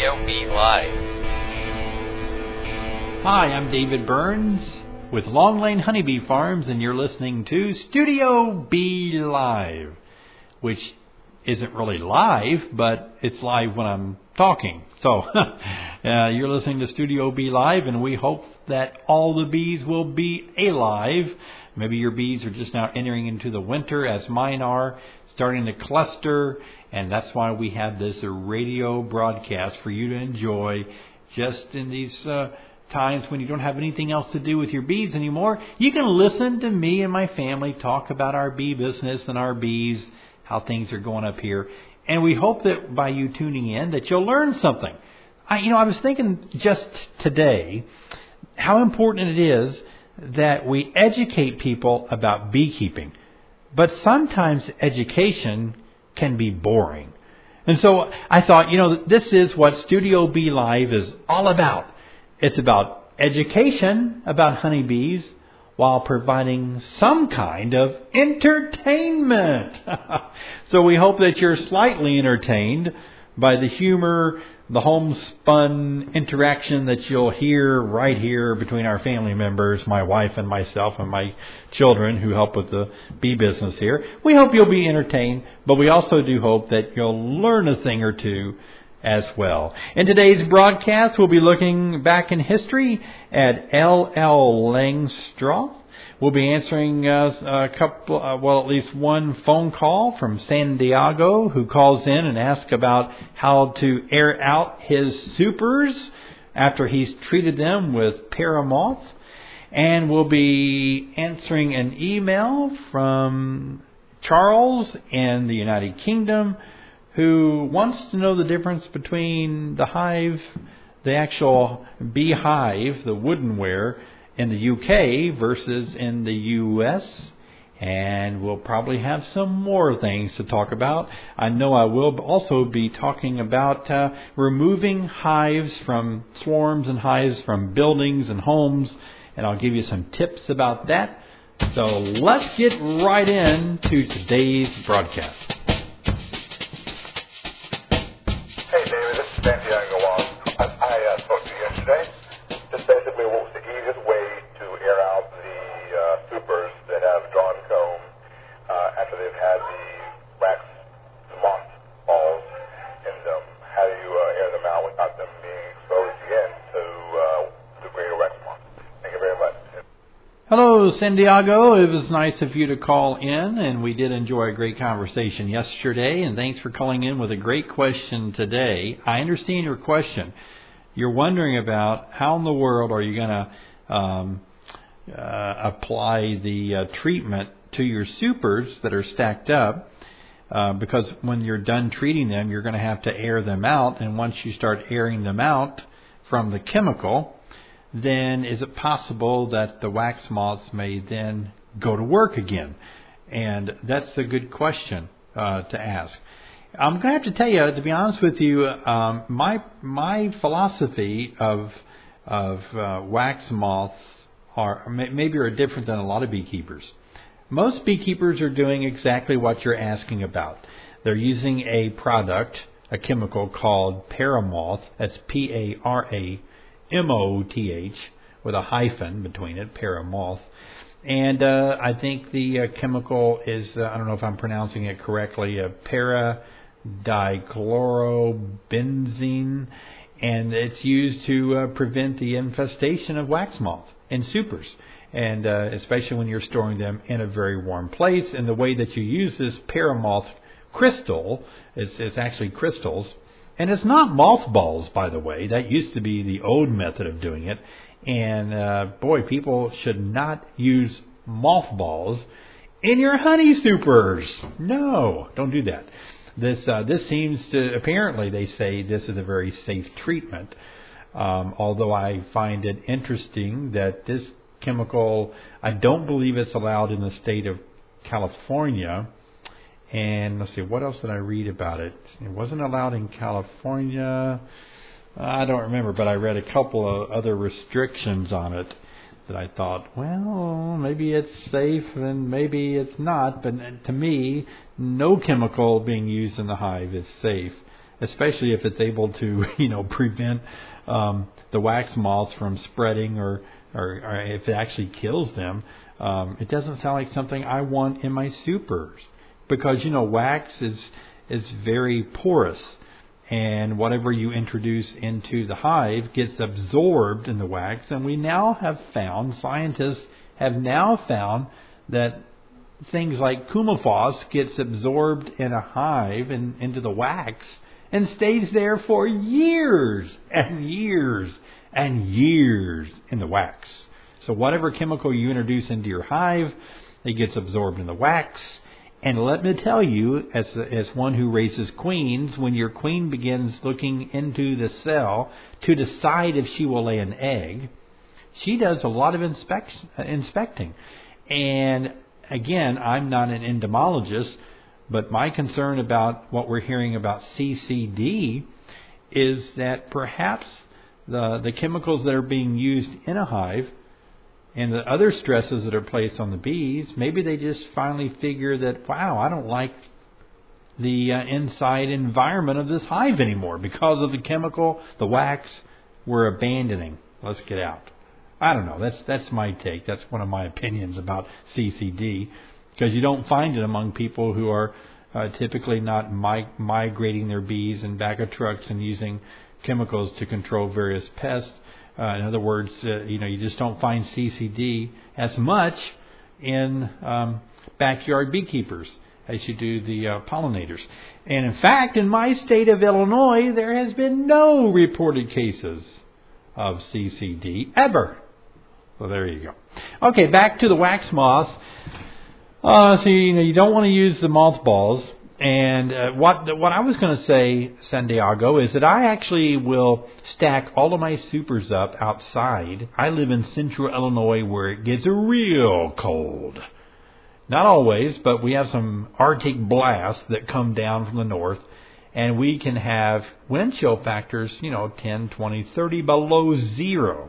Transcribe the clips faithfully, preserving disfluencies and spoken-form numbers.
Studio B Live. Hi, I'm David Burns with Long Lane Honeybee Farms, and you're listening to Studio B Live, which isn't really live, but it's live when I'm talking. So uh, you're listening to Studio B Live, and we hope that all the bees will be alive. Maybe your bees are just now entering into the winter, as mine are, starting to cluster, and that's why we have this radio broadcast for you to enjoy just in these uh, times when you don't have anything else to do with your bees anymore. You can listen to me and my family talk about our bee business and our bees, how things are going up here. And we hope that by you tuning in that you'll learn something. I, you know, I was thinking just today how important it is that we educate people about beekeeping. But sometimes education can be boring. And so I thought, you know, this is what Studio B Live is all about. It's about education about honeybees while providing some kind of entertainment. So we hope that you're slightly entertained by the humor, the homespun interaction that you'll hear right here between our family members, my wife and myself and my children who help with the bee business here. We hope you'll be entertained, but we also do hope that you'll learn a thing or two as well. In today's broadcast, we'll be looking back in history at L L Langstroth. We'll be answering uh, a couple, uh, well, at least one phone call from Santiago, who calls in and asks about how to air out his supers after he's treated them with Paramoth. And we'll be answering an email from Charles in the United Kingdom, who wants to know the difference between the hive, the actual beehive, the woodenware, in the U K versus in the U S. And we'll probably have some more things to talk about. I know I will also be talking about uh, removing hives from swarms and hives from buildings and homes. And I'll give you some tips about that. So let's get right into today's broadcast. Hey, David, this is Santiago Wong. I, I uh, spoke to you yesterday. Just basically what was the easiest way to air out the uh, supers that have drawn comb uh, after they've had the wax, the moth balls, and um, how do you uh, air them out without them being exposed again to uh, the greater wax moth? Thank you very much. Hello, Santiago. It was nice of you to call in, and we did enjoy a great conversation yesterday, and thanks for calling in with a great question today. I understand your question. You're wondering about how in the world are you going to um, uh, apply the uh, treatment to your supers that are stacked up, uh, because when you're done treating them, you're going to have to air them out, and once you start airing them out from the chemical, then is it possible that the wax moths may then go to work again? And that's the good question uh, to ask. I'm going to have to tell you, to be honest with you, um, my my philosophy of of uh, wax moths are maybe are different than a lot of beekeepers. Most beekeepers are doing exactly what you're asking about. They're using a product, a chemical called Paramoth. That's P A R A M O T H with a hyphen between it, Paramoth. And uh, I think the uh, chemical is, uh, I don't know if I'm pronouncing it correctly, a para dichlorobenzene, and it's used to uh, prevent the infestation of wax moth in supers, and uh, especially when you're storing them in a very warm place. And the way that you use this Paramoth crystal is, is actually crystals, and it's not mothballs, by the way. That used to be the old method of doing it, and uh, boy, people should not use mothballs in your honey supers. No, don't do that. This uh, this seems to, apparently they say this is a very safe treatment, um, although I find it interesting that this chemical, I don't believe it's allowed in the state of California. And let's see, what else did I read about it? It wasn't allowed in California. I don't remember, but I read a couple of other restrictions on it that I thought, well, maybe it's safe and maybe it's not. But to me, no chemical being used in the hive is safe. especially if it's able to, you know, prevent um, the wax moths from spreading, or, or, or if it actually kills them. Um, it doesn't sound like something I want in my supers, because, you know, wax is is very porous, and whatever you introduce into the hive gets absorbed in the wax. And we now have found, scientists have now found, that things like coumaphos gets absorbed in a hive and into the wax and stays there for years and years and years in the wax. So whatever chemical you introduce into your hive, it gets absorbed in the wax. And let me tell you, as as one who raises queens, when your queen begins looking into the cell to decide if she will lay an egg, she does a lot of inspect, inspecting. And again, I'm not an entomologist, but my concern about what we're hearing about C C D is that perhaps the the chemicals that are being used in a hive and the other stresses that are placed on the bees, maybe they just finally figure that, wow, I don't like the uh, inside environment of this hive anymore because of the chemical, the wax we're abandoning. Let's get out. I don't know. That's that's my take. That's one of my opinions about C C D, because you don't find it among people who are uh, typically not mi- migrating their bees in back of trucks and using chemicals to control various pests. Uh, in other words, uh, you know, you just don't find C C D as much in um, backyard beekeepers as you do the uh, pollinators. And in fact, in my state of Illinois, there has been no reported cases of C C D ever. So there you go. Okay, back to the wax moths. Uh, so you know, you don't want to use the mothballs. And uh, what what I was going to say, Santiago, is that I actually will stack all of my supers up outside. I live in central Illinois, where it gets real cold. Not always, but we have some Arctic blasts that come down from the north, and we can have wind chill factors, you know, ten, twenty, thirty below zero.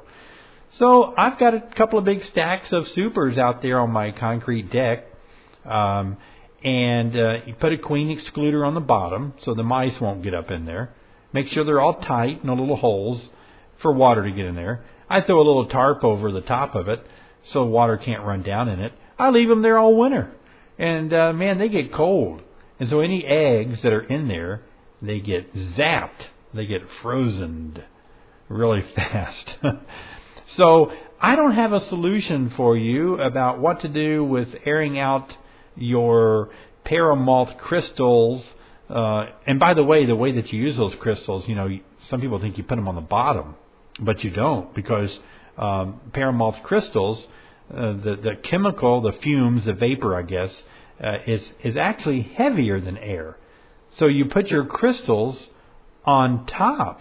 So I've got a couple of big stacks of supers out there on my concrete deck. Um, And uh, you put a queen excluder on the bottom so the mice won't get up in there. Make sure they're all tight, no little holes for water to get in there. I throw a little tarp over the top of it so water can't run down in it. I leave them there all winter. And, uh, man, they get cold. And so any eggs that are in there, they get zapped. They get frozen really fast. So I don't have a solution for you about what to do with airing out your paramoth crystals. Uh, and by the way, the way that you use those crystals, you know, some people think you put them on the bottom, but you don't, because um, paramoth crystals, uh, the, the chemical, the fumes, the vapor, I guess, uh, is, is actually heavier than air. So you put your crystals on top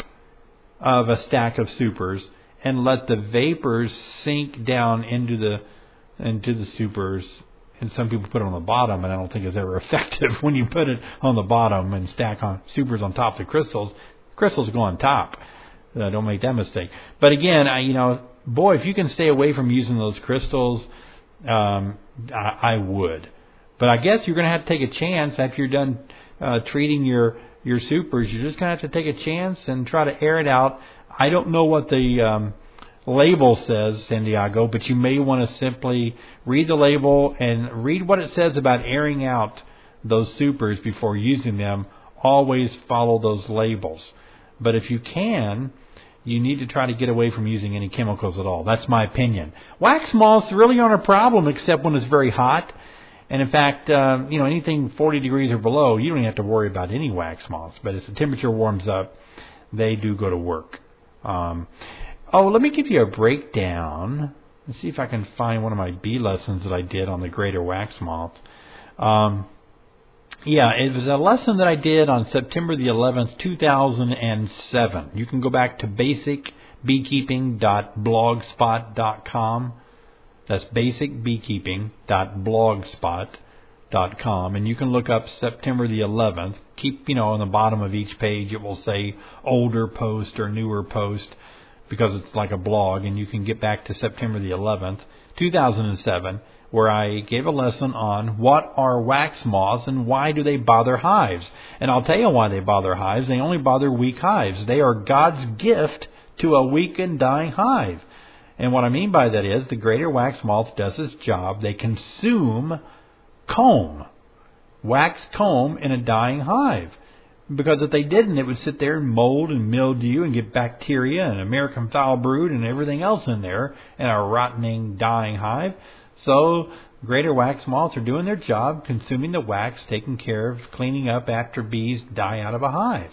of a stack of supers and let the vapors sink down into the into the supers. And some people put it on the bottom, and I don't think it's ever effective when you put it on the bottom and stack on supers on top of the crystals. Crystals go on top. Uh, don't make that mistake. But again, I, you know, boy, if you can stay away from using those crystals, um, I, I would. But I guess you're going to have to take a chance after you're done uh, treating your your supers. You're just going to have to take a chance and try to air it out. I don't know what the um, label says, Santiago, but you may want to simply read the label and read what it says about airing out those supers before using them. Always follow those labels. But if you can, you need to try to get away from using any chemicals at all. That's my opinion. Wax moths really aren't a problem except when it's very hot. And in fact, uh, you know, anything forty degrees or below, you don't even have to worry about any wax moths. But as the temperature warms up, they do go to work. Um, oh, let me give you a breakdown. Let's see if I can find one of my bee lessons that I did on the greater wax moth. Um, yeah, it was a lesson that I did on September the eleventh, two thousand seven. You can go back to basic beekeeping dot blogspot dot com. That's basic beekeeping dot blogspot dot com, and you can look up September the eleventh. Keep, you know, on the bottom of each page it will say older post or newer post, because it's like a blog, and you can get back to September the eleventh, two thousand seven, where I gave a lesson on what are wax moths and why do they bother hives. And I'll tell you why they bother hives. They only bother weak hives. They are God's gift to a weak and dying hive. And what I mean by that is the greater wax moth does its job. They consume comb, wax comb in a dying hive. Because if they didn't, it would sit there and mold and mildew and get bacteria and American foul brood and everything else in there in a rotting, dying hive. So greater wax moths are doing their job, consuming the wax, taking care of cleaning up after bees die out of a hive.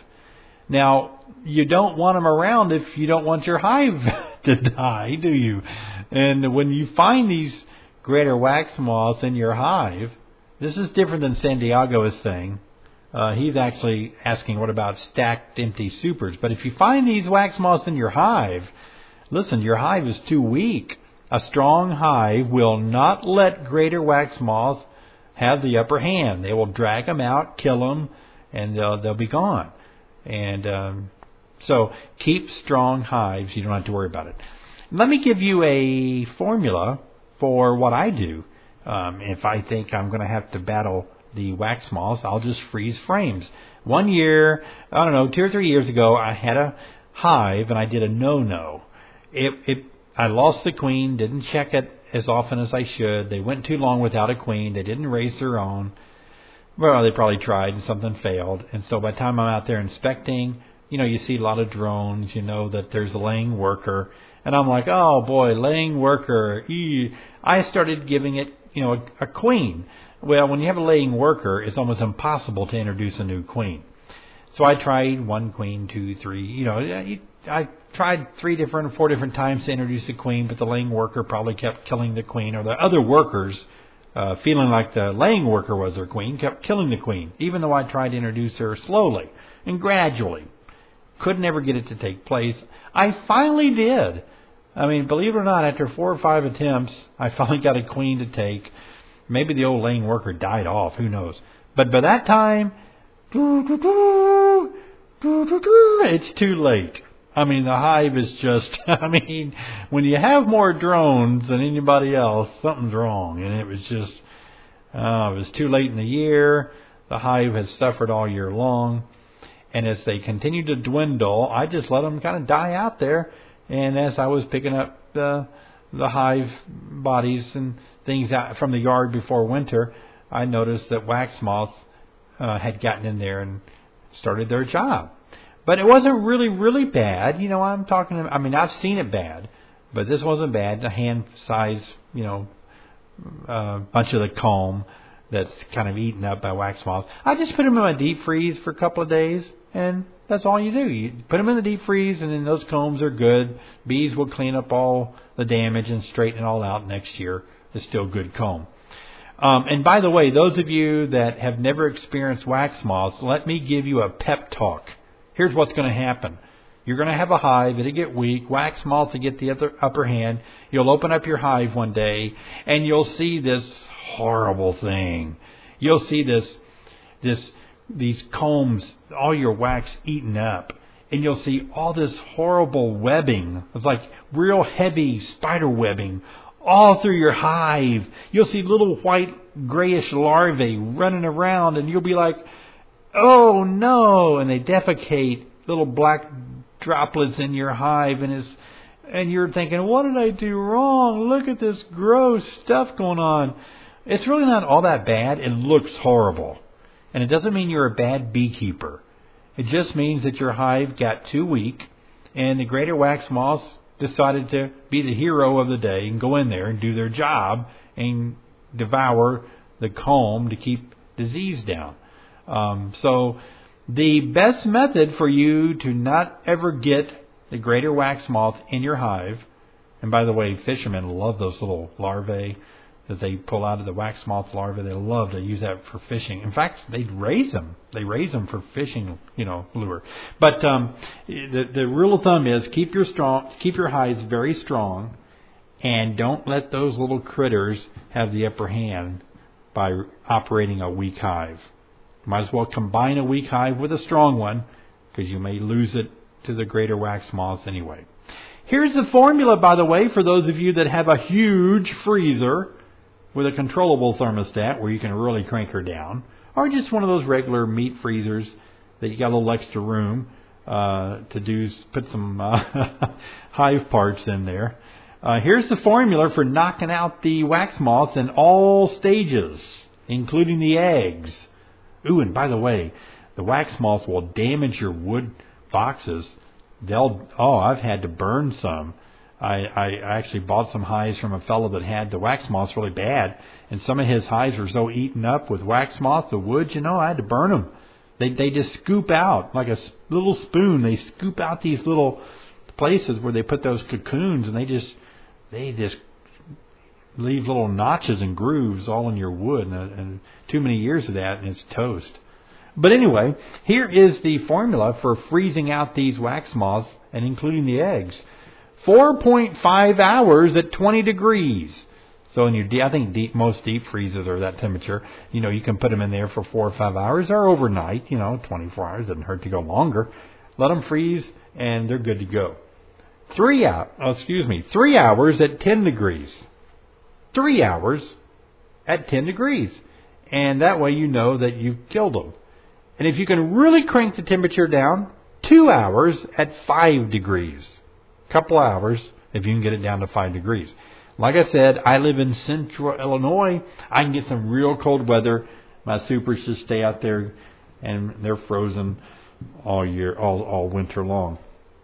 Now, you don't want them around if you don't want your hive to die, do you? And when you find these greater wax moths in your hive, this is different than Santiago is saying. Uh, he's actually asking, what about stacked empty supers? But if you find these wax moths in your hive, listen, your hive is too weak. A strong hive will not let greater wax moths have the upper hand. They will drag them out, kill them, and they'll, they'll be gone. And um, so keep strong hives. You don't have to worry about it. Let me give you a formula for what I do. Um, if I think I'm going to have to battle the wax moths, I'll just freeze frames. One year, I don't know, two or three years ago, I had a hive and I did a no-no. It, it, I lost the queen, didn't check it as often as I should. They went too long without a queen. They didn't raise their own. Well, they probably tried and something failed. And so by the time I'm out there inspecting, you know, you see a lot of drones, you know that there's a laying worker. And I'm like, oh boy, laying worker. Eee. I started giving it, you know, a, a queen. Well, when you have a laying worker, it's almost impossible to introduce a new queen. So I tried one queen, two, three. You know, I tried three different, four different times to introduce a queen, but the laying worker probably kept killing the queen, or the other workers, uh, feeling like the laying worker was their queen, kept killing the queen, even though I tried to introduce her slowly and gradually. Could never get it to take place. I finally did. I mean, believe it or not, after four or five attempts, I finally got a queen to take. Maybe the old laying worker died off. Who knows? But by that time, it's too late. I mean, the hive is just, I mean, when you have more drones than anybody else, something's wrong. And it was just, uh, it was too late in the year. The hive has suffered all year long. And as they continue to dwindle, I just let them kind of die out there. And as I was picking up the the hive bodies and things out from the yard before winter, I noticed that wax moths uh, had gotten in there and started their job. But it wasn't really, really bad. You know, I'm talking, I mean, I've seen it bad, but this wasn't bad. A hand size, you know, uh, bunch of the comb that's kind of eaten up by wax moths. I just put them in my deep freeze for a couple of days, and that's all you do. You put them in the deep freeze, and then those combs are good. Bees will clean up all the damage and straighten it all out next year. It's still good comb. Um, and by the way, those of you that have never experienced wax moths, let me give you a pep talk. Here's what's going to happen. You're going to have a hive. It'll get weak. Wax moths will get the other upper hand. You'll open up your hive one day, and you'll see this horrible thing. You'll see this, this, these combs, all your wax eaten up. And you'll see all this horrible webbing. It's like real heavy spider webbing all through your hive. You'll see little white grayish larvae running around, and you'll be like, oh no, and they defecate little black droplets in your hive, and it's, and you're thinking, what did I do wrong? Look at this gross stuff going on. It's really not all that bad. It looks horrible. And it doesn't mean you're a bad beekeeper. It just means that your hive got too weak, and the greater wax moths decided to be the hero of the day and go in there and do their job and devour the comb to keep disease down. Um, so the best method for you to not ever get the greater wax moth in your hive, and by the way, fishermen love those little larvae that they pull out of the wax moth larvae. They love to use that for fishing. In fact, they raise them. They raise them for fishing, you know, lure. But um, the the rule of thumb is keep your strong, keep your hives very strong, and don't let those little critters have the upper hand by operating a weak hive. Might as well combine a weak hive with a strong one, because you may lose it to the greater wax moths anyway. Here's the formula, by the way, for those of you that have a huge freezer. with a controllable thermostat where you can really crank her down, or just one of those regular meat freezers that you got a little extra room uh, to do, put some uh, hive parts in there. Uh, here's the formula for knocking out the wax moths in all stages, including the eggs. Ooh, and by the way, the wax moths will damage your wood boxes. They'll, oh, I've had to burn some. I, I actually bought some hives from a fellow that had the wax moths really bad, and some of his hives were so eaten up with wax moths, the wood, you know, I had to burn them. They they just scoop out like a little spoon. They scoop out these little places where they put those cocoons, and they just they just leave little notches and grooves all in your wood, and, and too many years of that, and it's toast. But anyway, here is the formula for freezing out these wax moths, and including the eggs. four point five hours at twenty degrees. So in your deep, I think deep, most deep freezers are that temperature. You know, you can put them in there for four or five hours or overnight. You know, twenty-four hours doesn't hurt to go longer. Let them freeze, and they're good to go. Three hours, oh, excuse me, three hours at ten degrees. Three hours at ten degrees, and that way you know that you've killed them. And if you can really crank the temperature down, two hours at five degrees. Couple hours if you can get it down to five degrees. Like I said, I live in central Illinois. I can get some real cold weather. My supers just stay out there, and they're frozen all year, all, all winter long.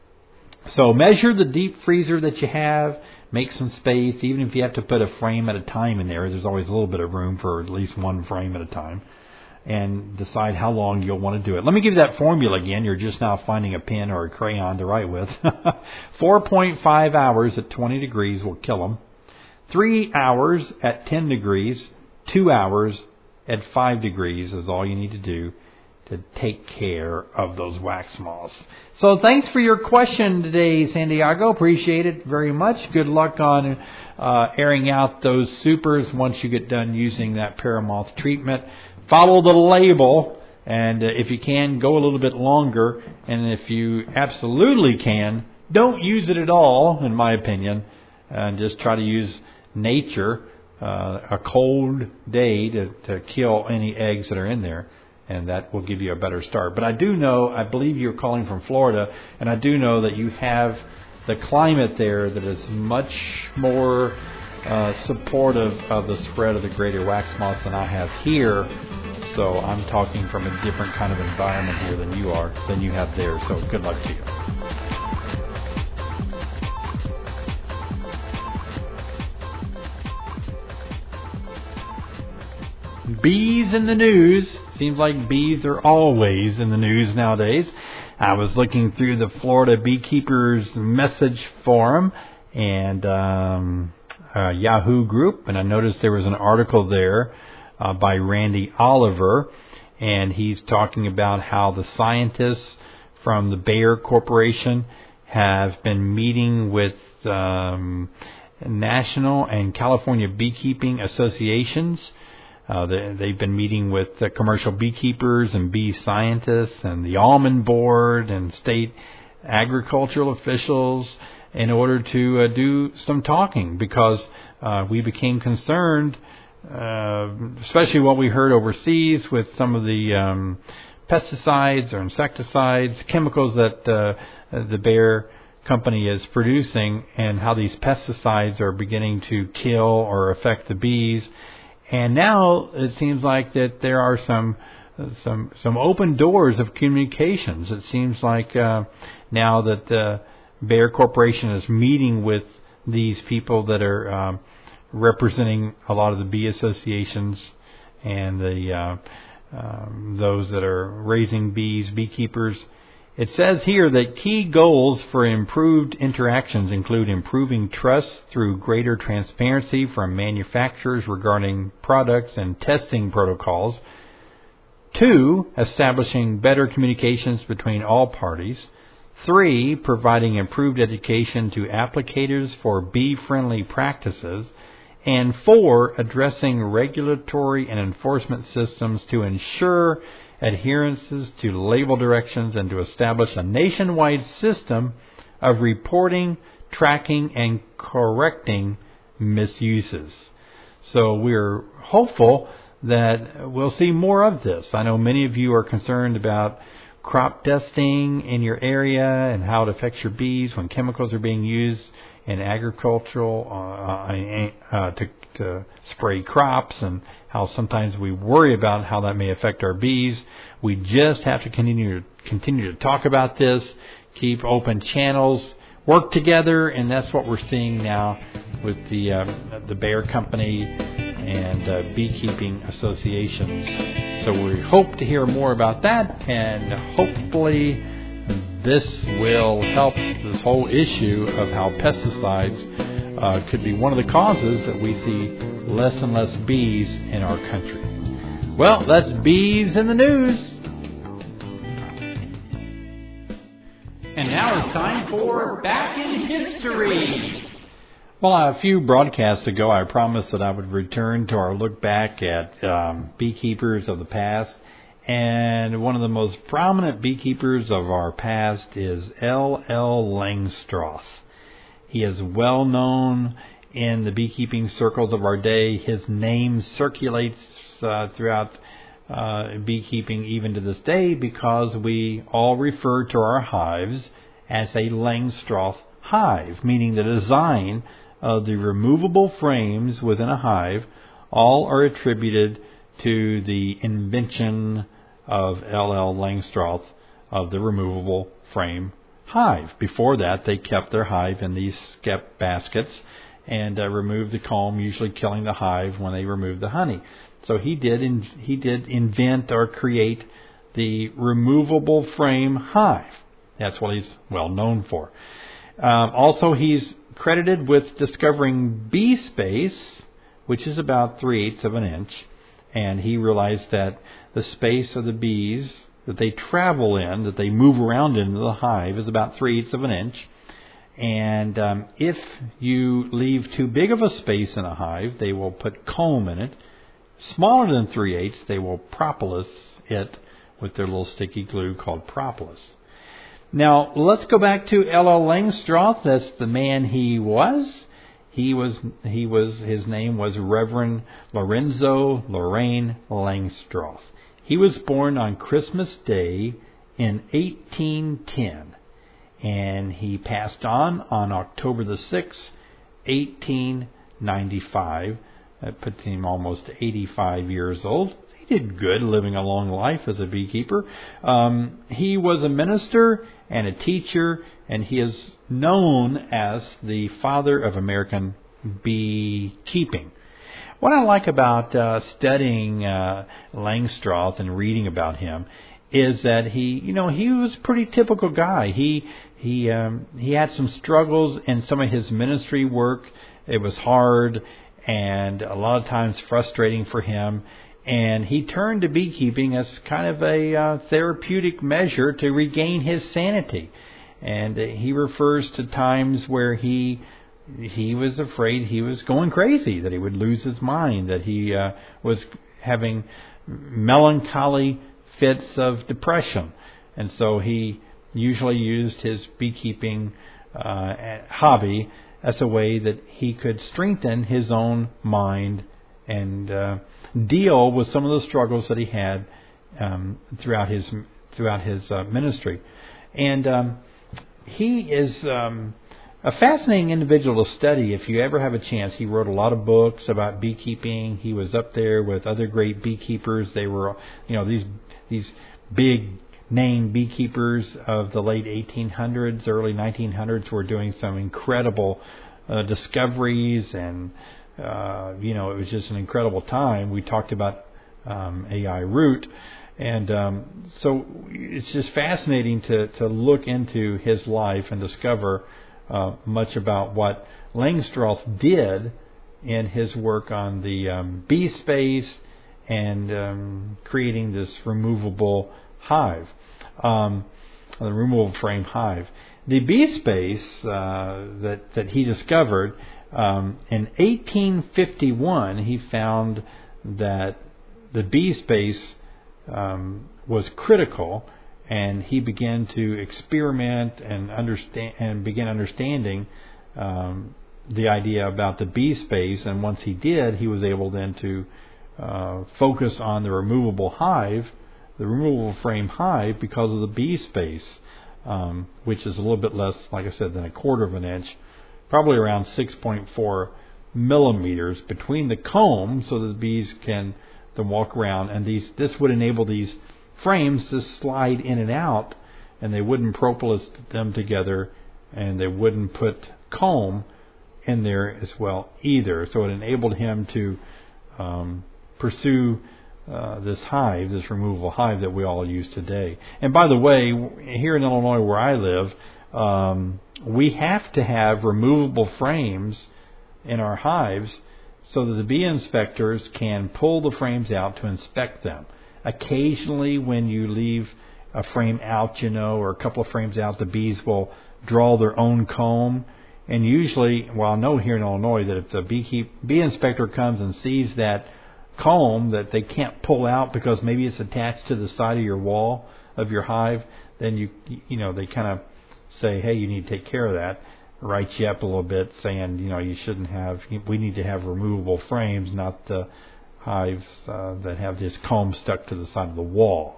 So measure the deep freezer that you have. Make some space. Even if you have to put a frame at a time in there, there's always a little bit of room for at least one frame at a time. And decide how long you'll want to do it. Let me give you that formula again. You're just now finding a pen or a crayon to write with. four point five hours at twenty degrees will kill them. Three hours at ten degrees. Two hours at five degrees is all you need to do to take care of those wax moths. So thanks for your question today, Santiago. Appreciate it very much. Good luck on uh, airing out those supers once you get done using that paramoth treatment. Follow the label, and uh, if you can, go a little bit longer. And if you absolutely can, don't use it at all, in my opinion. And just try to use nature, uh, a cold day to, to kill any eggs that are in there. And that will give you a better start. But I do know, I believe you're calling from Florida, and I do know that you have the climate there that is much more uh, supportive of the spread of the greater wax moths than I have here. So I'm talking from a different kind of environment here than you are, than you have there. So good luck to you. Bees in the news. Seems like bees are always in the news nowadays. I was looking through the Florida Beekeepers Message Forum and um, uh, Yahoo group, and I noticed there was an article there uh, by Randy Oliver, and he's talking about how the scientists from the Bayer Corporation have been meeting with um, national and California beekeeping associations. Uh, they, they've been meeting with uh, commercial beekeepers and bee scientists and the almond board and state agricultural officials in order to uh, do some talking, because uh, we became concerned, uh, especially what we heard overseas with some of the um, pesticides or insecticides, chemicals that uh, the Bayer company is producing, and how these pesticides are beginning to kill or affect the bees. And now it seems like that there are some some some open doors of communications. It seems like uh, now that the Bayer Corporation is meeting with these people that are um, representing a lot of the bee associations and the uh, um, those that are raising bees, beekeepers. It says here that key goals for improved interactions include improving trust through greater transparency from manufacturers regarding products and testing protocols. Two, establishing better communications between all parties. Three, providing improved education to applicators for bee-friendly practices. And four, addressing regulatory and enforcement systems to ensure adherences to label directions and to establish a nationwide system of reporting, tracking, and correcting misuses. So we're hopeful that we'll see more of this. I know many of you are concerned about crop dusting in your area and how it affects your bees when chemicals are being used in agricultural uh, uh, to, to spray crops, and how sometimes we worry about how that may affect our bees. We just have to continue to continue to talk about this, keep open channels, work together, and that's what we're seeing now with the uh, the Bayer Company and uh, beekeeping associations. So we hope to hear more about that, and hopefully this will help this whole issue of how pesticides uh, could be one of the causes that we see less and less bees in our country. Well, that's Bees in the News. And now it's time for Back in History. Well, a few broadcasts ago, I promised that I would return to our look back at um, beekeepers of the past. And one of the most prominent beekeepers of our past is L L Langstroth. He is well known in the beekeeping circles of our day. His name circulates uh, throughout uh, beekeeping even to this day, because we all refer to our hives as a Langstroth hive, meaning the design of the removable frames within a hive all are attributed to the invention of L L Langstroth of the removable frame hive. Before that, they kept their hive in these skep baskets and uh, removed the comb, usually killing the hive when they removed the honey. So he did in, he did invent or create the removable frame hive. That's what he's well known for. Um, also, he's credited with discovering bee space, which is about three-eighths of an inch. And he realized that the space of the bees that they travel in, that they move around into the hive, is about three-eighths of an inch. And um, if you leave too big of a space in a hive, they will put comb in it. Smaller than three-eighths, they will propolis it with their little sticky glue called propolis. Now, let's go back to L L Langstroth. That's the man he was. He was, he was, his name was Reverend Lorenzo Lorraine Langstroth. He was born on Christmas Day in eighteen ten, and he passed on on October the sixth, eighteen ninety-five. That puts him almost eighty-five years old. He did good, living a long life as a beekeeper. Um, he was a minister and a teacher, and he is known as the father of American beekeeping. What I like about uh, studying uh, Langstroth and reading about him is that he, you know, he was a pretty typical guy. He he um, he had some struggles in some of his ministry work. It was hard and a lot of times frustrating for him. And he turned to beekeeping as kind of a uh, therapeutic measure to regain his sanity. And uh, he refers to times where he he was afraid he was going crazy, that he would lose his mind, that he uh, was having melancholy fits of depression. And so he usually used his beekeeping uh, hobby as a way that he could strengthen his own mind and uh, deal with some of the struggles that he had um, throughout his throughout his uh, ministry. And um, he is um, a fascinating individual to study if you ever have a chance. He wrote a lot of books about beekeeping. He was up there with other great beekeepers. They were, you know, these these big name beekeepers of the late eighteen hundreds, early nineteen hundreds were doing some incredible uh, discoveries, and uh, you know, it was just an incredible time. We talked about um, A I root, and um, so it's just fascinating to to look into his life and discover uh, much about what Langstroth did in his work on the um, bee space and um, creating this removable hive, um, the removable frame hive. The bee space uh, that that he discovered um, in eighteen fifty-one, he found that the bee space um, was critical, and he began to experiment and understand and begin understanding um, the idea about the bee space, and once he did, he was able then to uh, focus on the removable hive, the removable frame hive, because of the bee space, um, which is a little bit less, like I said, than a quarter of an inch, probably around six point four millimeters between the comb, so that the bees can then walk around, and these this would enable these frames to slide in and out, and they wouldn't propolis them together, and they wouldn't put comb in there as well either. So it enabled him to um, pursue uh, this hive, this removable hive that we all use today. And by the way, here in Illinois where I live, um, we have to have removable frames in our hives so that the bee inspectors can pull the frames out to inspect them. Occasionally when you leave a frame out, you know, or a couple of frames out, the bees will draw their own comb. And usually, well, I know here in Illinois that if the bee, bee inspector comes and sees that comb that they can't pull out because maybe it's attached to the side of your wall of your hive, then you you know, they kind of say, hey, you need to take care of that. Write you up a little bit saying, you know, you shouldn't have, we need to have removable frames, not the hives uh, that have this comb stuck to the side of the wall.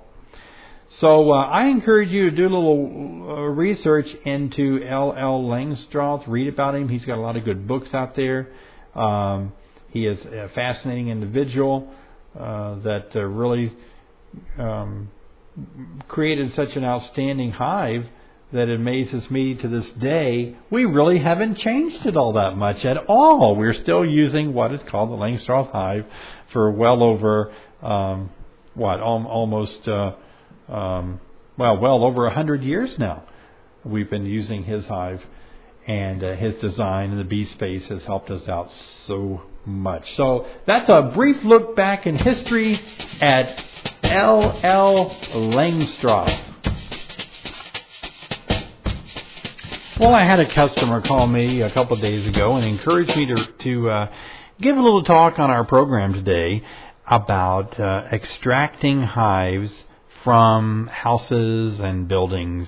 So uh, I encourage you to do a little uh, research into L L Langstroth. Read about him. He's got a lot of good books out there. Um, he is a fascinating individual uh, that uh, really um, created such an outstanding hive that amazes me to this day. We really haven't changed it all that much at all. We're still using what is called the Langstroth hive for well over, um, what, al- almost... Uh, Um, well, well over a hundred years now. We've been using his hive, and uh, his design and the bee space has helped us out so much. So that's a brief look back in history at L L Langstroth. Well, I had a customer call me a couple of days ago and encouraged me to, to uh, give a little talk on our program today about uh, extracting hives from houses and buildings,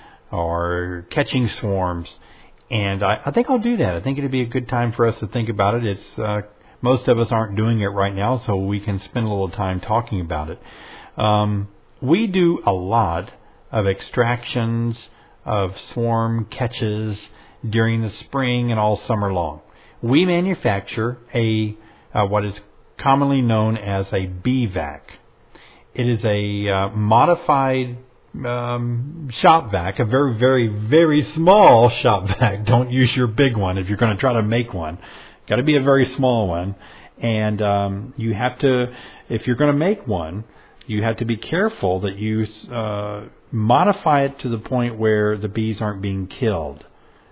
or catching swarms. And I, I think I'll do that. I think it'd be a good time for us to think about it. It's uh, most of us aren't doing it right now, so we can spend a little time talking about it. Um, we do a lot of extractions of swarm catches during the spring and all summer long. We manufacture a uh, what is commonly known as a bee vac. It is a uh, modified um, shop vac, a very, very, very small shop vac. Don't use your big one if you're going to try to make one. Got to be a very small one. And um, you have to, if you're going to make one, you have to be careful that you uh, modify it to the point where the bees aren't being killed.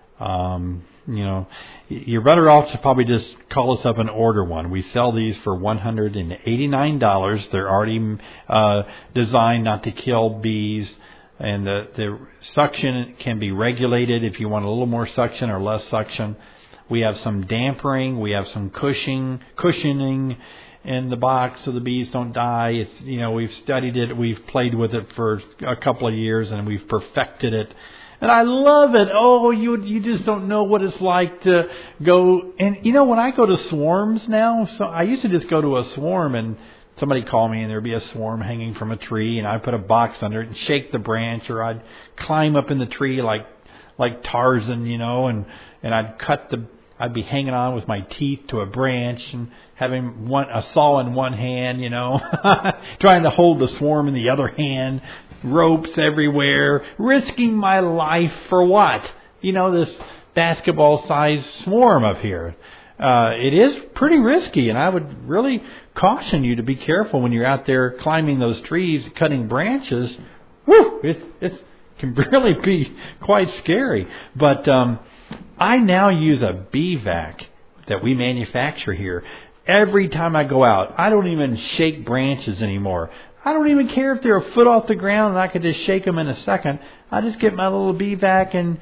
Um, you know, you're better off to probably just call us up and order one. We sell these for one hundred eighty-nine dollars. They're already uh, designed not to kill bees, and the, the suction can be regulated if you want a little more suction or less suction. We have some dampering. We have some cushioning, cushioning in the box so the bees don't die. It's, you know, we've studied it. We've played with it for a couple of years, and we've perfected it. And I love it. Oh, you you just don't know what it's like to go. And, you know, when I go to swarms now, so I used to just go to a swarm and somebody call me and there'd be a swarm hanging from a tree and I'd put a box under it and shake the branch, or I'd climb up in the tree like like Tarzan, you know, and, and I'd cut the, I'd be hanging on with my teeth to a branch and having one a saw in one hand, you know, trying to hold the swarm in the other hand. Ropes everywhere, risking my life for what? You know, this basketball-sized swarm up here. Uh, it is pretty risky, and I would really caution you to be careful when you're out there climbing those trees, cutting branches. Whew, it, it can really be quite scary. But um, I now use a bee vac that we manufacture here. Every time I go out, I don't even shake branches anymore. I don't even care if they're a foot off the ground and I could just shake them in a second. I just get my little bee vac and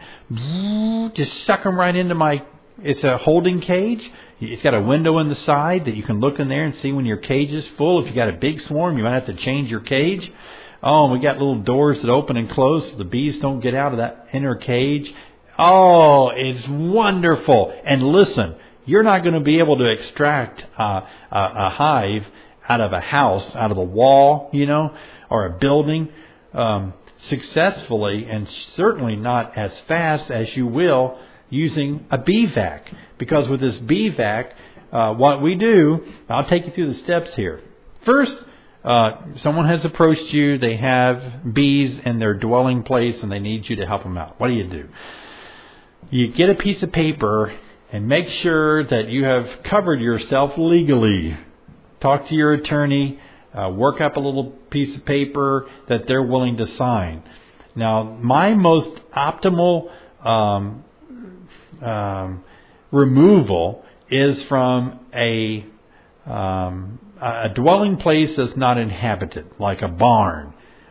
just suck them right into my, it's a holding cage. It's got a window in the side that you can look in there and see when your cage is full. If you got a big swarm, you might have to change your cage. Oh, and we got little doors that open and close so the bees don't get out of that inner cage. Oh, it's wonderful. And listen, you're not going to be able to extract uh, a, a hive out of a house, out of a wall, you know, or a building um, successfully, and certainly not as fast as you will using a bee vac. Because with this bee vac, uh, what we do, I'll take you through the steps here. First, uh, someone has approached you. They have bees in their dwelling place, and they need you to help them out. What do you do? You get a piece of paper and make sure that you have covered yourself legally. Talk to your attorney. Uh, work up a little piece of paper that they're willing to sign. Now, my most optimal um, um, removal is from a um, a dwelling place that's not inhabited, like a barn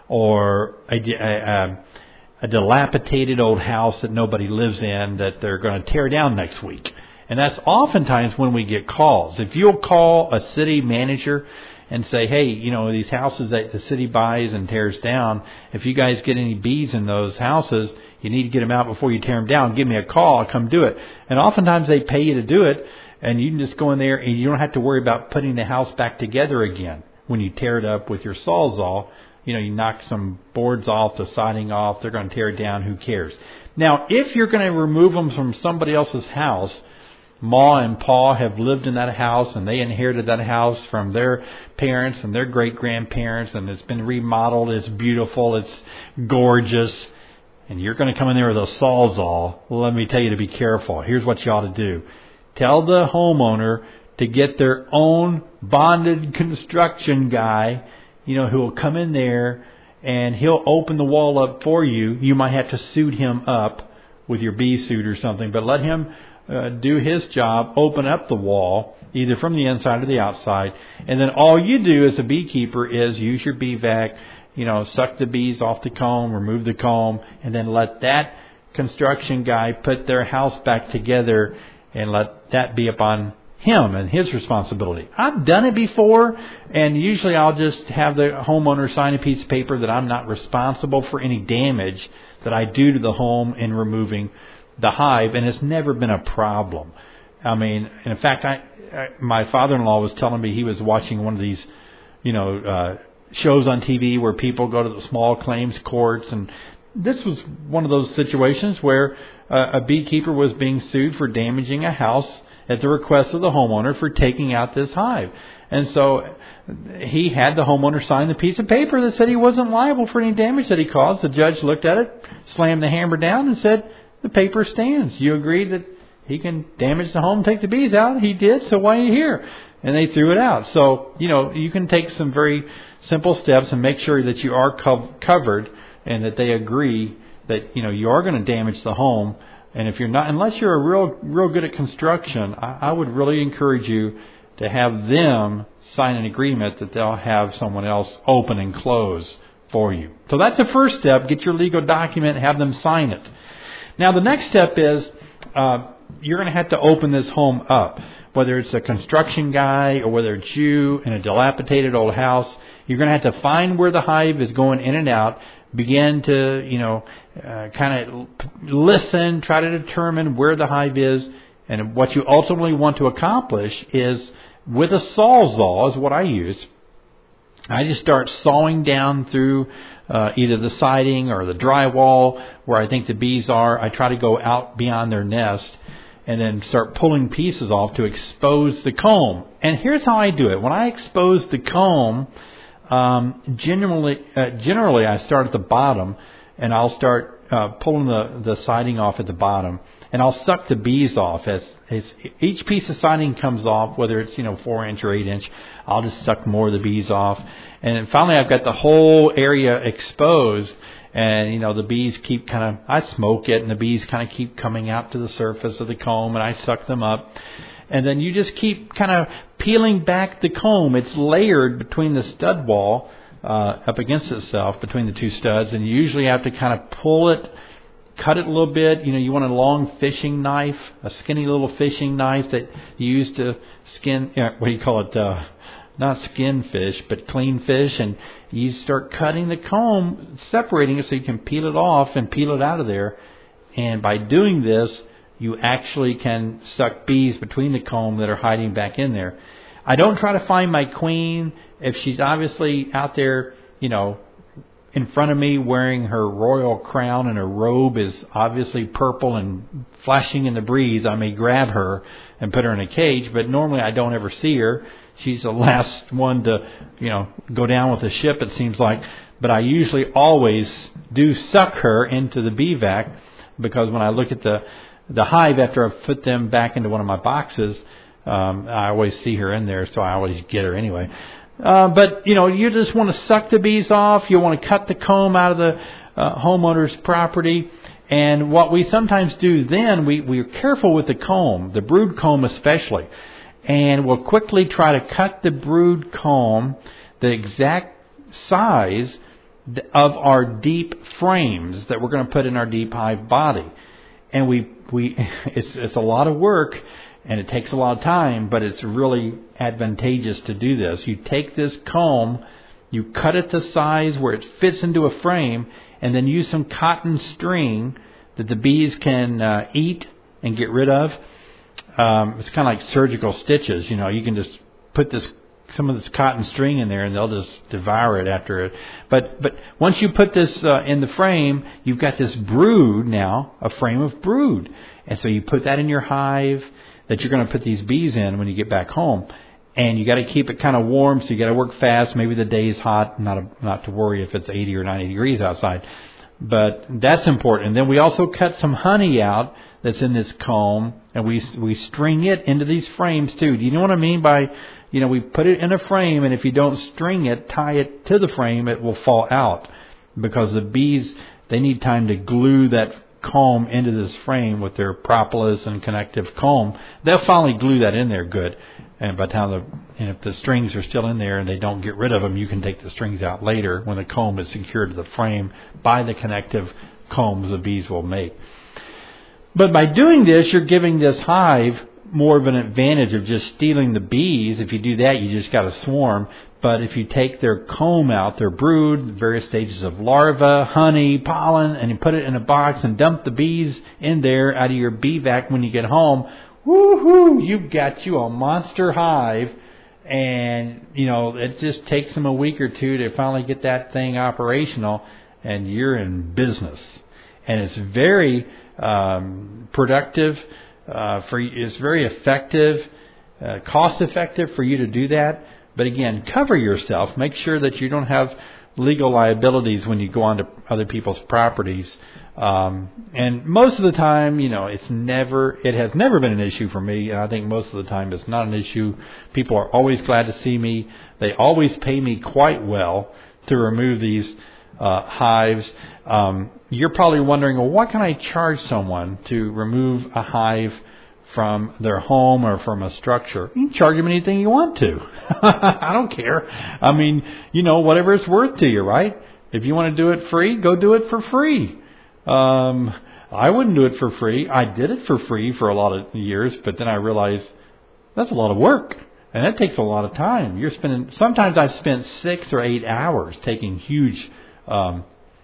or a, a, a dilapidated old house that nobody lives in that they're going to tear down next week. And that's oftentimes when we get calls. If you'll call a city manager and say, hey, you know, these houses that the city buys and tears down, if you guys get any bees in those houses, you need to get them out before you tear them down. Give me a call. I'll come do it. And oftentimes they pay you to do it, and you can just go in there and you don't have to worry about putting the house back together again. When you tear it up with your Sawzall, you know, you knock some boards off, the siding off, they're going to tear it down, who cares? Now, if you're going to remove them from somebody else's house, Ma and Pa have lived in that house, and they inherited that house from their parents and their great-grandparents, and it's been remodeled. It's beautiful. It's gorgeous. And you're going to come in there with a Sawzall. Well, let me tell you to be careful. Here's what you ought to do. Tell the homeowner to get their own bonded construction guy, you know, who will come in there, and he'll open the wall up for you. You might have to suit him up with your bee suit or something, but let him Uh, do his job, open up the wall, either from the inside or the outside, and then all you do as a beekeeper is use your bee vac, you know, suck the bees off the comb, remove the comb, and then let that construction guy put their house back together, and let that be upon him and his responsibility. I've done it before, and usually I'll just have the homeowner sign a piece of paper that I'm not responsible for any damage that I do to the home in removing the hive, and it's never been a problem. I mean, in fact, I, I my father-in-law was telling me he was watching one of these, you know, uh, shows on T V where people go to the small claims courts, and this was one of those situations where uh, a beekeeper was being sued for damaging a house at the request of the homeowner for taking out this hive. And so he had the homeowner sign the piece of paper that said he wasn't liable for any damage that he caused. The judge looked at it, slammed the hammer down, and said, the paper stands. You agreed that he can damage the home, take the bees out. He did, so why are you here? And they threw it out. So, you know, you can take some very simple steps and make sure that you are co- covered and that they agree that, you know, you are going to damage the home. And if you're not, unless you're a real, real good at construction, I, I would really encourage you to have them sign an agreement that they'll have someone else open and close for you. So that's the first step. Get your legal document, have them sign it. Now, the next step is uh, you're going to have to open this home up. Whether it's a construction guy or whether it's you in a dilapidated old house, you're going to have to find where the hive is going in and out, begin to, you know, uh, kind of listen, try to determine where the hive is. And what you ultimately want to accomplish is with a Sawzall is what I use. I just start sawing down through uh, either the siding or the drywall where I think the bees are. I try to go out beyond their nest and then start pulling pieces off to expose the comb. And here's how I do it. When I expose the comb, um, generally, uh, generally I start at the bottom, and I'll start uh, pulling the, the siding off at the bottom. And I'll suck the bees off as, as each piece of siding comes off, whether it's, you know, four inch or eight inch. I'll just suck more of the bees off. And then finally I've got the whole area exposed. And, you know, the bees keep kind of, I smoke it, and the bees kind of keep coming out to the surface of the comb, and I suck them up. And then you just keep kind of peeling back the comb. It's layered between the stud wall uh, up against itself, between the two studs. And you usually have to kind of pull it, cut it a little bit. You know, you want a long fishing knife, a skinny little fishing knife that you use to skin, you know, what do you call it, uh, not skin fish, but clean fish. And you start cutting the comb, separating it so you can peel it off and peel it out of there. And by doing this, you actually can suck bees between the comb that are hiding back in there. I don't try to find my queen. If she's obviously out there, you know, in front of me wearing her royal crown and her robe is obviously purple and flashing in the breeze, I may grab her and put her in a cage, but normally I don't ever see her. She's the last one to, you know, go down with the ship, it seems like. But I usually always do suck her into the bee vac, because when I look at the the hive after I've put them back into one of my boxes, um, I always see her in there, so I always get her anyway. Uh, but, you know, you just want to suck the bees off. You want to cut the comb out of the uh, homeowner's property. And what we sometimes do then, we, we're careful with the comb, the brood comb especially. And we'll quickly try to cut the brood comb the exact size of our deep frames that we're going to put in our deep hive body. And we, we it's, it's a lot of work. And it takes a lot of time, but it's really advantageous to do this. You take this comb, you cut it the size where it fits into a frame, and then use some cotton string that the bees can uh, eat and get rid of. Um, it's kind of like surgical stitches. You know, you can just put this some of this cotton string in there, and they'll just devour it after it. But but once you put this uh, in the frame, you've got this brood now, a frame of brood, and so you put that in your hive that you're going to put these bees in when you get back home. And you got to keep it kind of warm, so you got to work fast. Maybe the day's hot, not a, not to worry if it's eighty or ninety degrees outside. But that's important. And then we also cut some honey out that's in this comb, and we we string it into these frames too. Do you know what I mean by, you know, we put it in a frame, and if you don't string it, tie it to the frame, it will fall out, because the bees, they need time to glue that comb into this frame with their propolis and connective comb. They'll finally glue that in there good. And by the time the, and if the strings are still in there and they don't get rid of them, you can take the strings out later when the comb is secured to the frame by the connective combs the bees will make. But by doing this, you're giving this hive more of an advantage of just stealing the bees. If you do that, you just got a swarm. But if you take their comb out, their brood, various stages of larva, honey, pollen, and you put it in a box and dump the bees in there out of your bee vac when you get home, woohoo, you've got you a monster hive. And, you know, it just takes them a week or two to finally get that thing operational, and you're in business. And it's very um, productive. Uh, for it's very effective, uh, cost effective for you to do that. But again, cover yourself. Make sure that you don't have legal liabilities when you go onto other people's properties. Um, and most of the time, you know, it's never, it has never been an issue for me. And I think most of the time it's not an issue. People are always glad to see me. They always pay me quite well to remove these uh, hives. Um, you're probably wondering, well, what can I charge someone to remove a hive from their home or from a structure? You can charge them anything you want to. I don't care. I mean, you know, whatever it's worth to you, right? If you want to do it free, go do it for free. Um, I wouldn't do it for free. I did it for free for a lot of years, but then I realized that's a lot of work, and that takes a lot of time. You're spending. Sometimes I've spent six or eight hours taking huge um,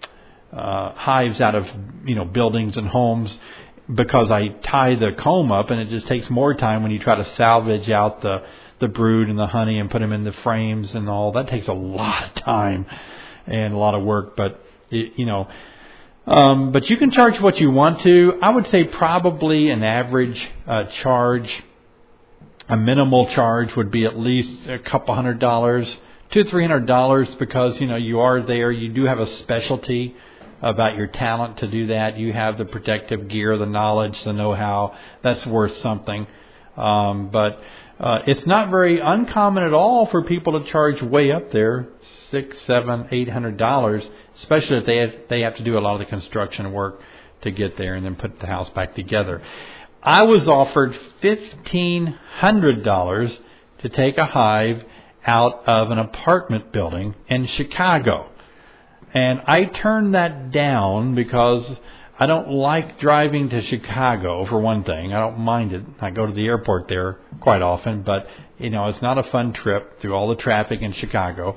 uh, hives out of, you know, buildings and homes, because I tie the comb up, and it just takes more time when you try to salvage out the, the brood and the honey and put them in the frames and all. That takes a lot of time and a lot of work. But, it, you know, um, but you can charge what you want to. I would say probably an average uh, charge, a minimal charge would be at least a couple hundred dollars, two, three hundred dollars, because, you know, you are there. You do have a specialty about your talent to do that. You have the protective gear, the knowledge, the know-how. That's worth something. Um, but uh, it's not very uncommon at all for people to charge way up there, six, seven, eight hundred dollars, especially if they have, they have to do a lot of the construction work to get there and then put the house back together. I was offered fifteen hundred dollars to take a hive out of an apartment building in Chicago. And I turned that down because I don't like driving to Chicago, for one thing. I don't mind it. I go to the airport there quite often, but, you know, it's not a fun trip through all the traffic in Chicago.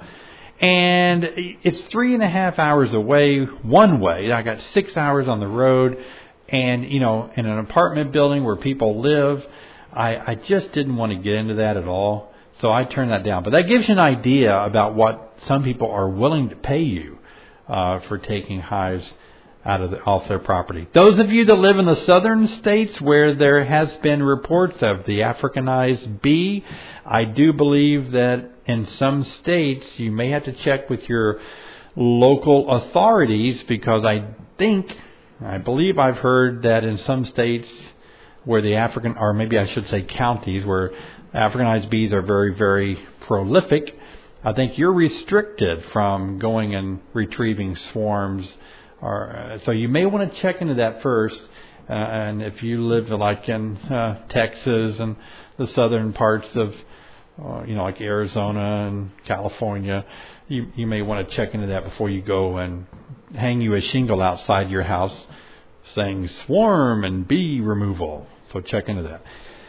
And it's three and a half hours away one way. I got six hours on the road. And, you know, in an apartment building where people live, I, I just didn't want to get into that at all. So I turned that down. But that gives you an idea about what some people are willing to pay you uh, for taking hives out of the, off their property. Those of you that live in the southern states where there has been reports of the Africanized bee, I do believe that in some states you may have to check with your local authorities, because I think, I believe I've heard that in some states where the African, or maybe I should say counties, where Africanized bees are very, very prolific, I think you're restricted from going and retrieving swarms. Or, uh, so you may want to check into that first. Uh, and if you live like in uh, Texas and the southern parts of, uh, you know, like Arizona and California, you, you may want to check into that before you go and hang you a shingle outside your house saying swarm and bee removal. So check into that.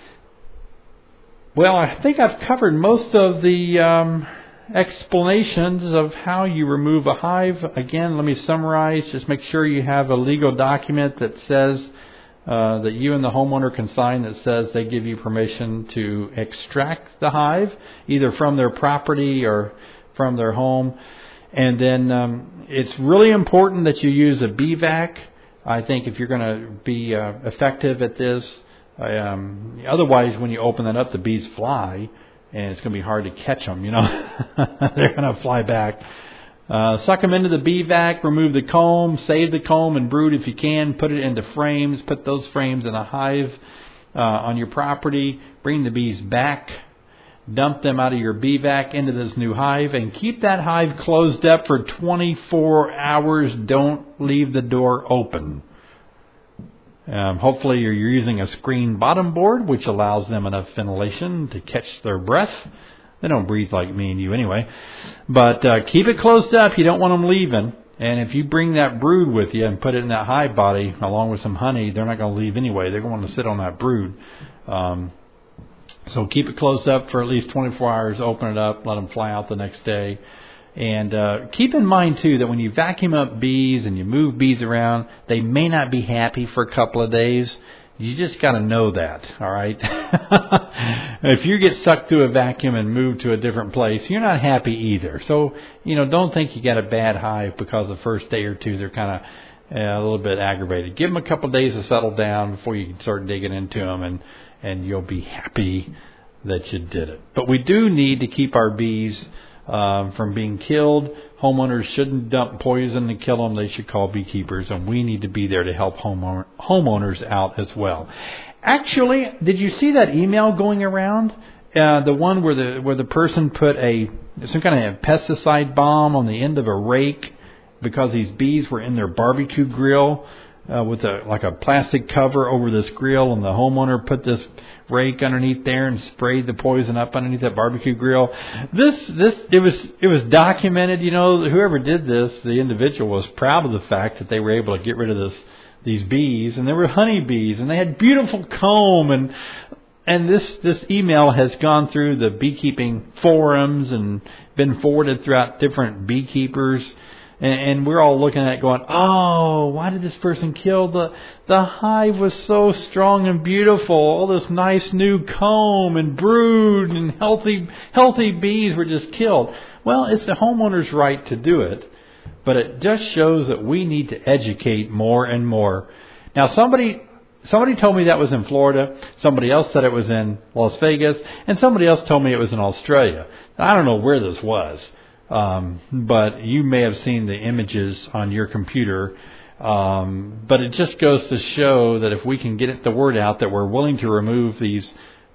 Well, I think I've covered most of the um, explanations of how you remove a hive. Again, let me summarize. Just make sure you have a legal document that says uh, that you and the homeowner can sign, that says they give you permission to extract the hive, either from their property or from their home. And then um, it's really important that you use a bee vac. I think if you're going to be uh, effective at this, um, otherwise when you open that up, the bees fly, and it's going to be hard to catch them, you know. They're going to fly back. Uh, suck them into the bee vac, remove the comb, save the comb and brood if you can, put it into frames, put those frames in a hive uh, on your property, bring the bees back, dump them out of your bee vac into this new hive, and keep that hive closed up for twenty-four hours. Don't leave the door open. Um, hopefully you're using a screen bottom board, which allows them enough ventilation to catch their breath. They don't breathe like me and you anyway. But uh, keep it closed up. You don't want them leaving. And if you bring that brood with you and put it in that hive body along with some honey, they're not going to leave anyway. They're going to sit on that brood. Um, so keep it closed up for at least twenty-four hours. Open it up. Let them fly out the next day. And uh, keep in mind, too, that when you vacuum up bees and you move bees around, they may not be happy for a couple of days. You just got to know that, all right? If you get sucked through a vacuum and moved to a different place, you're not happy either. So, you know, don't think you got a bad hive because the first day or two they're kind of uh, a little bit aggravated. Give them a couple of days to settle down before you can start digging into them, and, and you'll be happy that you did it. But we do need to keep our bees Um, from being killed. Homeowners shouldn't dump poison to kill them. They should call beekeepers, and we need to be there to help homeowner, homeowners out as well. Actually, did you see that email going around? Uh, the one where the where the person put a some kind of pesticide bomb on the end of a rake because these bees were in their barbecue grill uh, with a like a plastic cover over this grill, and the homeowner put this rake underneath there and sprayed the poison up underneath that barbecue grill. This, this, it was, it was documented. You know, whoever did this, the individual was proud of the fact that they were able to get rid of this, these bees, and they were honey bees, and they had beautiful comb, and and this this email has gone through the beekeeping forums and been forwarded throughout different beekeepers. And we're all looking at it going, oh, why did this person kill? The the hive was so strong and beautiful. All this nice new comb and brood and healthy healthy bees were just killed. Well, it's the homeowner's right to do it. But it just shows that we need to educate more and more. Now, somebody somebody told me that was in Florida. Somebody else said it was in Las Vegas. And somebody else told me it was in Australia. Now, I don't know where this was. Um, but you may have seen the images on your computer. Um, but it just goes to show that if we can get the word out that we're willing to remove these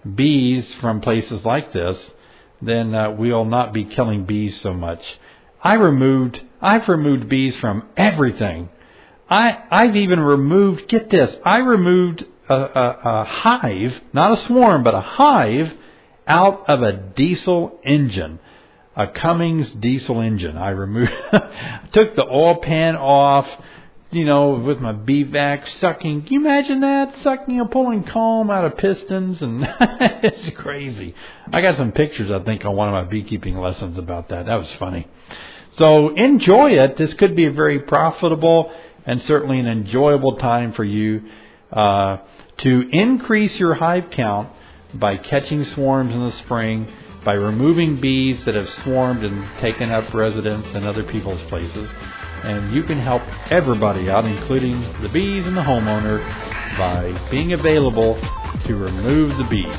bees from places like this, then uh, we'll not be killing bees so much. I removed, I've removed bees from everything. I, I've even removed, get this, I removed a, a, a hive, not a swarm, but a hive out of a diesel engine. A Cummins diesel engine. I removed, took the oil pan off, you know, with my bee vac, sucking. Can you imagine that? Sucking and pulling comb out of pistons, and it's crazy. I got some pictures, I think, on one of my beekeeping lessons about that. That was funny. So enjoy it. This could be a very profitable and certainly an enjoyable time for you uh, to increase your hive count by catching swarms in the spring, by removing bees that have swarmed and taken up residence in other people's places. And you can help everybody out, including the bees and the homeowner, by being available to remove the bees.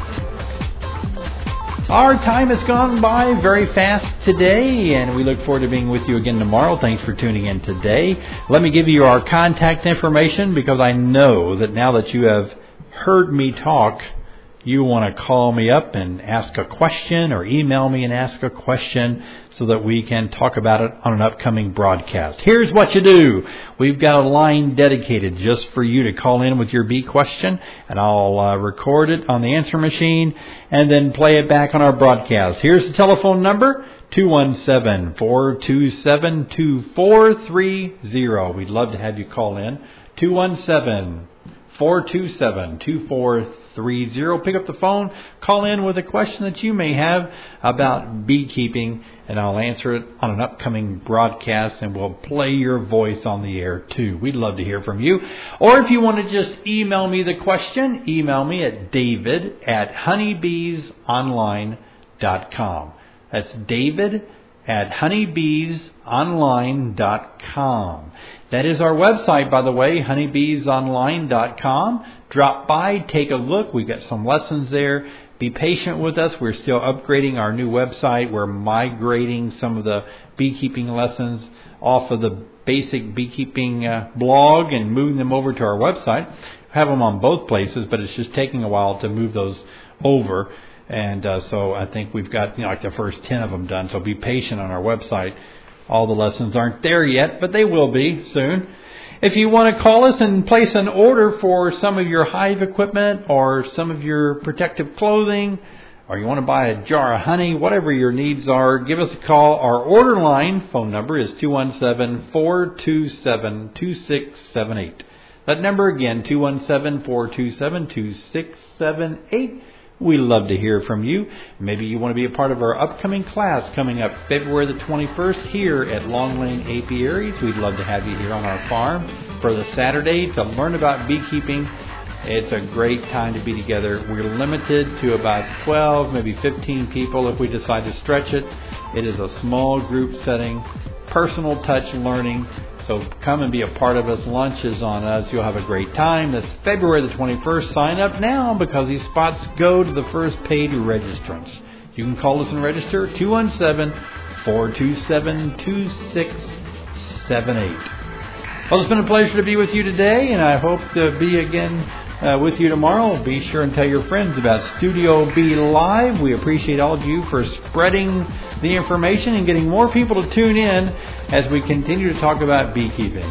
Our time has gone by very fast today, and we look forward to being with you again tomorrow. Thanks for tuning in today. Let me give you our contact information, because I know that now that you have heard me talk, you want to call me up and ask a question, or email me and ask a question so that we can talk about it on an upcoming broadcast. Here's what you do. We've got a line dedicated just for you to call in with your bee question, and I'll uh, record it on the answer machine and then play it back on our broadcast. Here's the telephone number, two one seven, four two seven, two four three zero. We'd love to have you call in. two one seven, four two seven, two four three zero. Pick up the phone, call in with a question that you may have about beekeeping, and I'll answer it on an upcoming broadcast, and we'll play your voice on the air too. We'd love to hear from you. Or if you want to just email me the question, email me at david at honeybees online dot com. That's David at honeybees online dot com. That is our website, by the way, honeybees online dot com. Drop by, take a look. We've got some lessons there. Be patient with us. We're still upgrading our new website. We're migrating some of the beekeeping lessons off of the basic beekeeping uh, blog and moving them over to our website. We have them on both places, but it's just taking a while to move those over. And uh, so I think we've got, you know, like the first ten of them done. So be patient on our website. All the lessons aren't there yet, but they will be soon. If you want to call us and place an order for some of your hive equipment or some of your protective clothing, or you want to buy a jar of honey, whatever your needs are, give us a call. Our order line phone number is two one seven, four two seven, two six seven eight. That number again, two one seven, four two seven, two six seven eight. We love to hear from you. Maybe you want to be a part of our upcoming class coming up February the twenty-first here at Long Lane Apiaries. We'd love to have you here on our farm for the Saturday to learn about beekeeping. It's a great time to be together. We're limited to about twelve, maybe fifteen people if we decide to stretch it. It is a small group setting, personal touch learning. So come and be a part of us. Lunch is on us. You'll have a great time. That's February the twenty-first. Sign up now, because these spots go to the first paid registrants. You can call us and register, two one seven, four two seven, two six seven eight. Well, it's been a pleasure to be with you today, and I hope to be again uh, with you tomorrow. Be sure and tell your friends about Studio Bee Live. We appreciate all of you for spreading the information and getting more people to tune in as we continue to talk about beekeeping.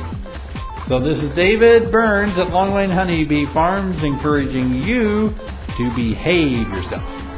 So this is David Burns at Long Lane Honeybee Farms, encouraging you to behave yourself.